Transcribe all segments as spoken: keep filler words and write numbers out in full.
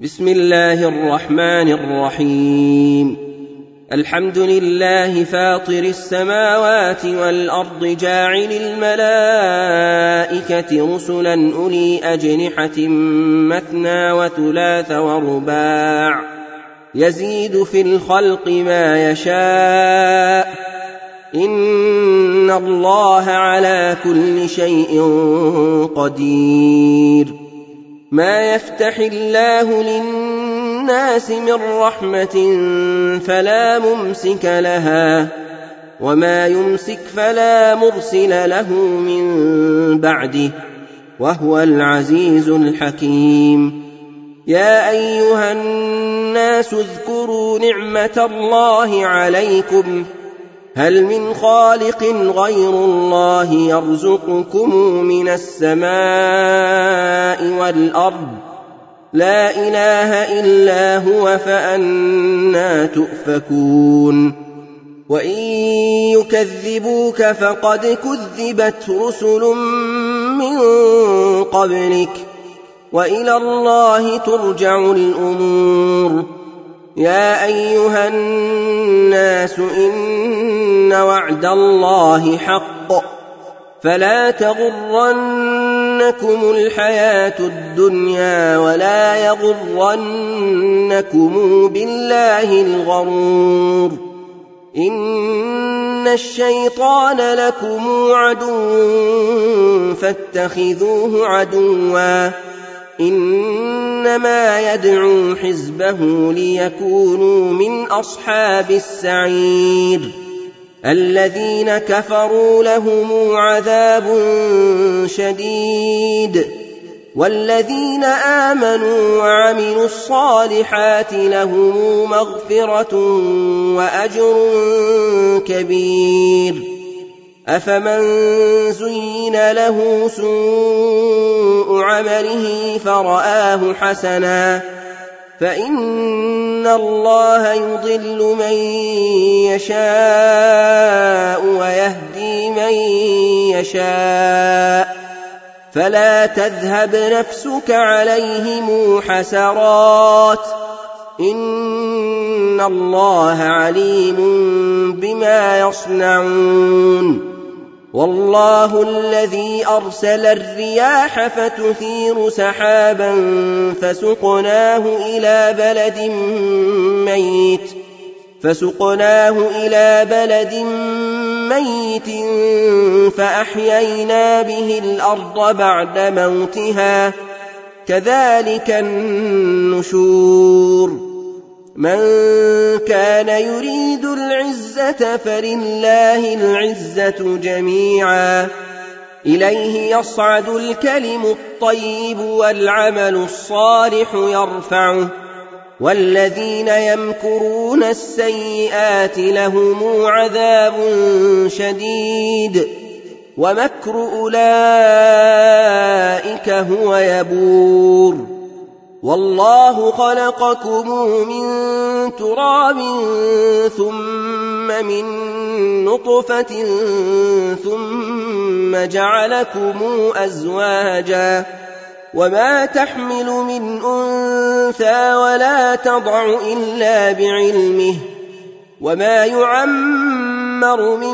بسم الله الرحمن الرحيم. الحمد لله فاطر السماوات والأرض جاعل الملائكة رسلا أولي أجنحة مثنى وثلاث ورباع يزيد في الخلق ما يشاء إن الله على كل شيء قدير. ما يفتح الله للناس من رحمة فلا ممسك لها وما يمسك فلا مرسل له من بعده وهو العزيز الحكيم. يا أيها الناس اذكروا نعمة الله عليكم هل من خالق غير الله يرزقكم من السماء والأرض لا إله إلا هو فأنى تؤفكون. وإن يكذبوك فقد كذبت رسل من قبلك وإلى الله ترجع الأمور. يا أيها الناس إن وعد الله حق فلا تغرنكم الحياة الدنيا ولا يغرنكم بالله الغرور. إن الشيطان لكم عدو فاتخذوه عدوا إنما يدعو حزبه ليكونوا من أصحاب السعير. الذين كفروا لهم عذاب شديد والذين آمنوا وعملوا الصالحات لهم مغفرة وأجر كبير. أفمن زين له سوء عمله فرآه حسنا فإن الله يضل من يشاء ويهدي من يشاء فلا تذهب نفسك عليهم حسرات إن الله عليم بما يصنعون. والله الذي أرسل الرياح فتثير سحابا فسقناه إلى بلد ميت فسقناه إلى بلد ميت فأحيينا به الأرض بعد موتها كذلك النشور. من كان يريد العزة فلله العزة جميعا إليه يصعد الكلم الطيب والعمل الصالح يرفعه والذين يمكرون السيئات لهم عذاب شديد ومكر أولئك هو يبور. والله خلقكم من تراب ثم من نطفة ثم جعلكم أزواجا وما تحمل من أنثى ولا تضع إلا بعلمه وما يعمر من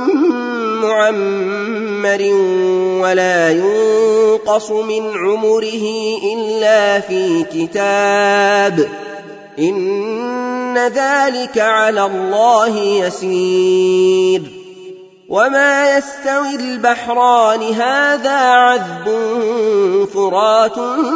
معمر ولا ينقص من عمره إلا في كتاب إن ذلك على الله يسير. وما يستوي البحران هذا عذب فرات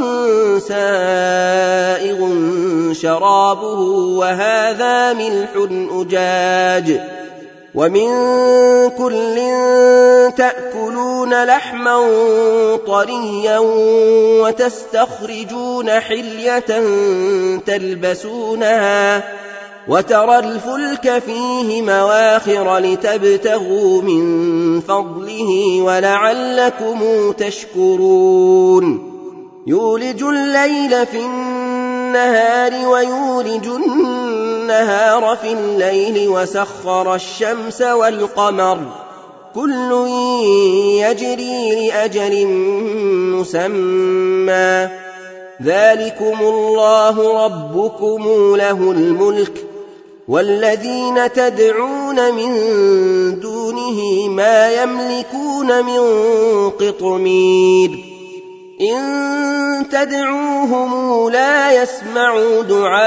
سائغ شرابه وهذا ملح أجاج ومن كل تأكلون لحما طريا وتستخرجون حلية تلبسونها وترى الفلك فيه مواخر لتبتغوا من فضله ولعلكم تشكرون. يولج الليل في النهار ويولج النهار في الليل وسخر الشمس والقمر كل يجري لأجل مسمى ذلكم الله ربكم له الملك والذين تدعون من دونه ما يملكون من قطمير إن تدعوهم لا يسمعوا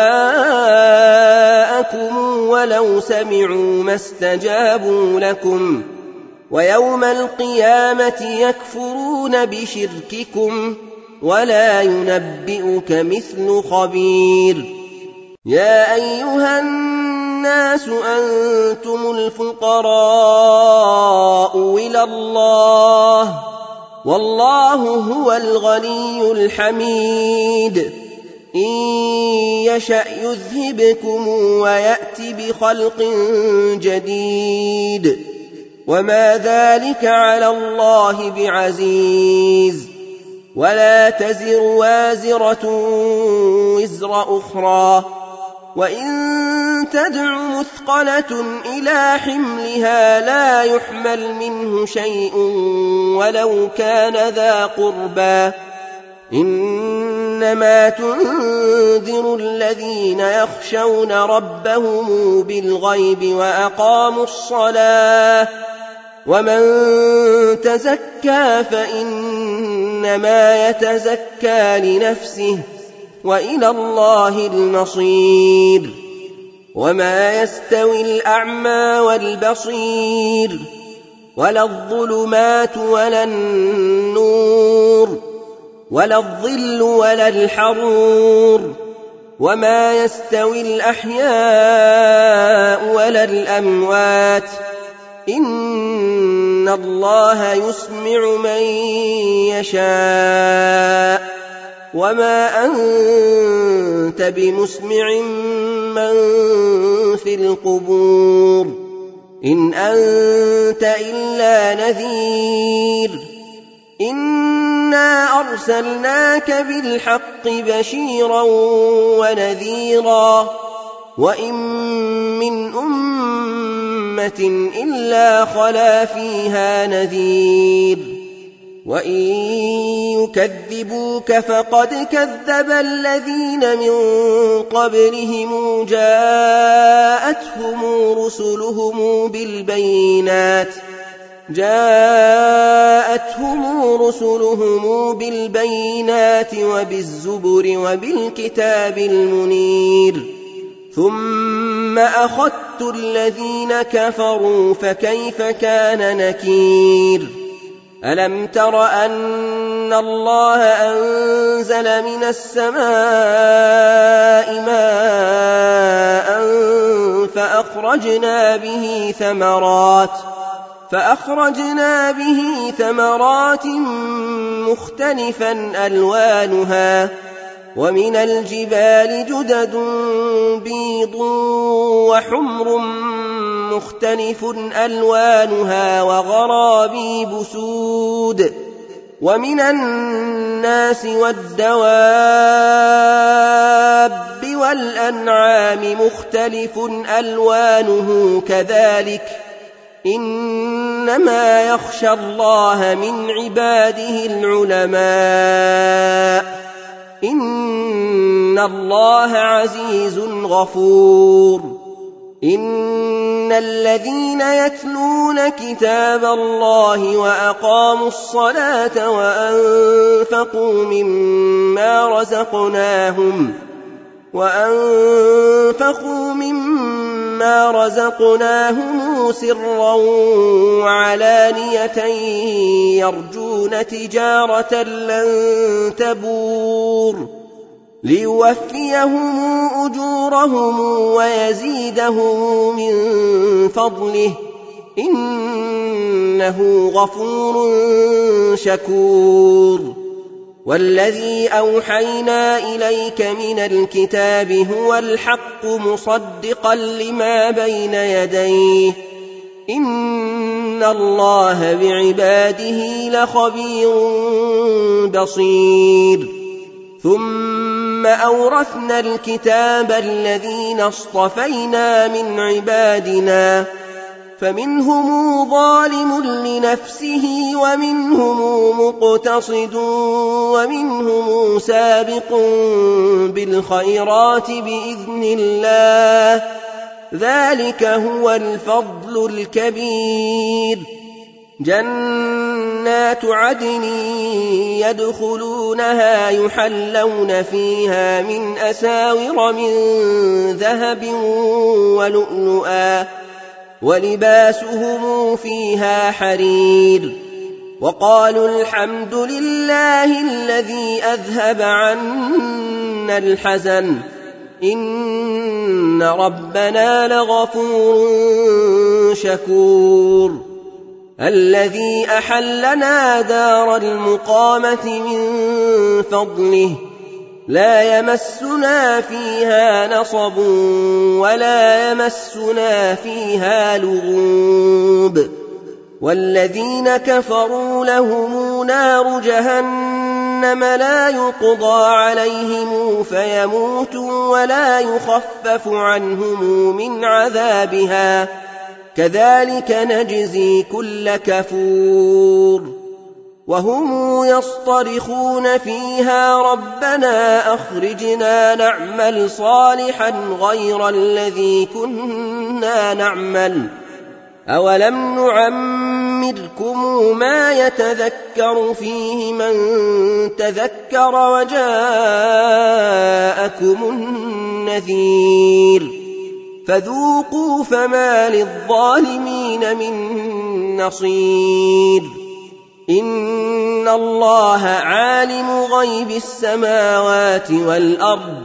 دعاءكم ولو سمعوا ما استجابوا لكم ويوم القيامة يكفرون بشرككم ولا ينبئك مثل خبير يا أيها الناس أنتم الفقراء إلى الله والله هو الغني الحميد إن يشأ يذهبكم ويأت بخلق جديد وما ذلك على الله بعزيز ولا تزر وازرة وزر أخرى وإن تدع مثقلة إلى حملها لا يحمل منه شيء ولو كان ذا قربى إنما تنذر الذين يخشون ربهم بالغيب وأقاموا الصلاة ومن تزكى فإنما يتزكى لنفسه وإلى الله المصير وما يستوي الأعمى والبصير ولا الظلمات ولا النور ولا الظل ولا الحرور وما يستوي الأحياء ولا الأموات إن الله يسمع من يشاء وما أنت بمسمع من في القبور إن أنت إلا نذير إنا أرسلناك بالحق بشيرا ونذيرا وإن من أمة إلا خلا فيها نذير وإن يكذبوك فقد كذب الذين من قبلهم جاءتهم رسلهم بالبينات جاءتهم رسلهم بالبينات وبالزبر وبالكتاب المنير ثم أخذت الذين كفروا فكيف كان نكير ألم تر أن الله أنزل من السماء ماء فأخرجنا به ثمرات فأخرجنا به ثمرات مختلفا ألوانها ومن الجبال جدد بيض وحمر مختلف ألوانها وغرابيب سود ومن الناس والدواب والأنعام مختلف ألوانه كذلك إنما يخشى الله من عباده العلماء إن الله عزيز غفور إن الذين يتلون كتاب الله وأقاموا الصلاة وأنفقوا مما رزقناهم وأنفقوا مما رزقناهم سرا وعلانية يرجون تجارة لن تبور ليوفيهم أجورهم ويزيدهم من فضله إنه غفور شكور والذي أوحينا إليك من الكتاب هو الحق مصدقا لما بين يديه إن الله بعباده لخبير بصير ثم أورثنا الكتاب الذين اصطفينا من عبادنا فمنهم ظالم لنفسه ومنهم مقتصد ومنهم سابق بالخيرات بإذن الله، ذلك هو الفضل الكبير. جنات عدن يدخلونها يحلون فيها من أساور من ذهب ولؤلؤا ولباسهم فيها حرير. وقالوا الحمد لله الذي أذهب عنا الحزن إن ربنا لغفور شكور. الذي أحلنا دار المقامة من فضله لا يمسنا فيها نصب ولا يمسنا فيها لغوب. والذين كفروا لهم نار جهنم لا يقضى عليهم فيموتوا ولا يخفف عنهم من عذابها، كذلك نجزي كل كفور. وهم يصطرخون فيها ربنا أخرجنا نعمل صالحا غير الذي كنا نعمل، أولم نعمركم ما يتذكر فيه من تذكر وجاءكم النذير، فذوقوا فما للظالمين من نصير. إن الله عالم غيب السماوات والأرض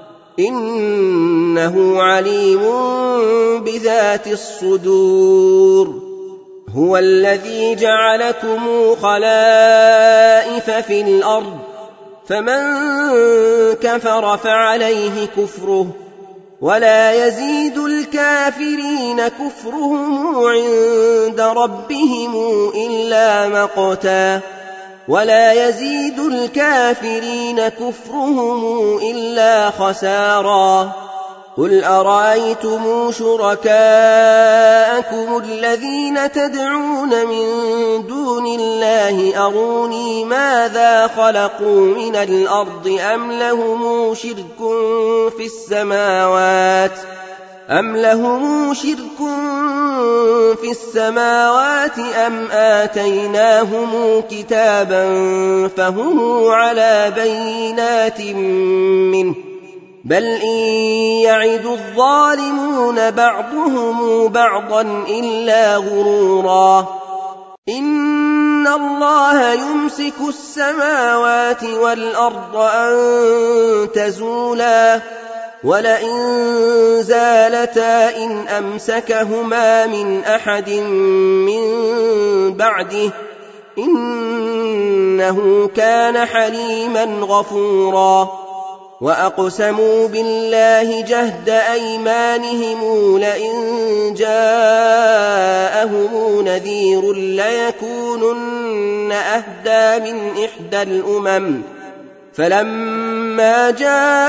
إنه عليم بذات الصدور. هو الذي جعلكم خلائف في الأرض، فمن كفر فعليه كفره، ولا يزيد الكافرين كفرهم عند ربهم إلا مقتا، ولا يزيد الكافرين كفرهم إلا خسارا. قل أرأيتم شركاءكم الذين تدعون من دون الله أروني ماذا خلقوا من الأرض أم لهم شرك في السماوات أم لهم شرك في السماوات أم آتيناهم كتابا فهم على بينات منه، بل إن يعد الظالمون بعضهم بعضا إلا غرورا. إن الله يمسك السماوات والأرض أن تزولا، ولئن زالتا إن أمسكهما من أحد من بعده إنه كان حليما غفورا. وأقسموا بالله جهد أيمانهم لئن جاءهم نذير ليكونن أهدى من إحدى الأمم، فلما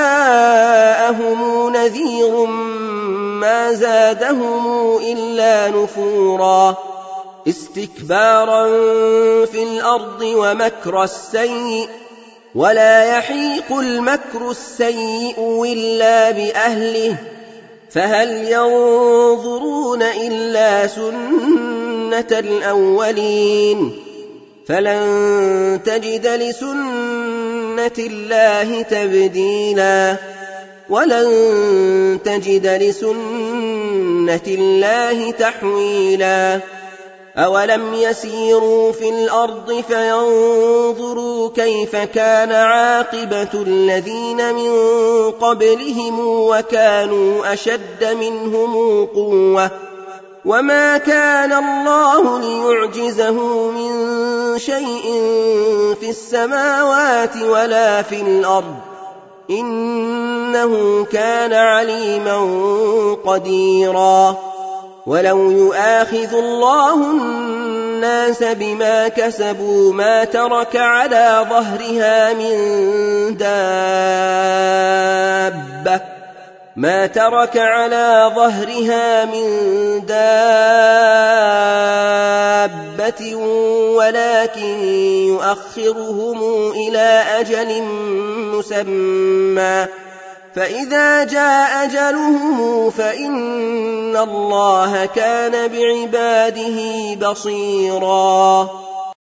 جاءهم نذير ما زادهم إلا نفورا، استكبارا في الأرض ومكر السيء، ولا يحيق المكر السيء إلا بأهله، فهل ينظرون إلا سنة الأولين، فلن تجد لسنة الله تبديلا، ولن تجد لسنة الله تحويلا. أولم يسيروا في الأرض فينظروا كيف كان عاقبة الذين من قبلهم وكانوا أشد منهم قوة، وما كان الله ليعجزه من شيء في السماوات ولا في الأرض إنه كان عليما قديرا. ولو يؤاخذ الله الناس بما كسبوا ما ترك على ظهرها من دابة، ما ترك على ظهرها من دابة ولكن يؤخرهم إلى أجل مسمى فإذا جاء أجلهم فإن الله كان بعباده بصيرا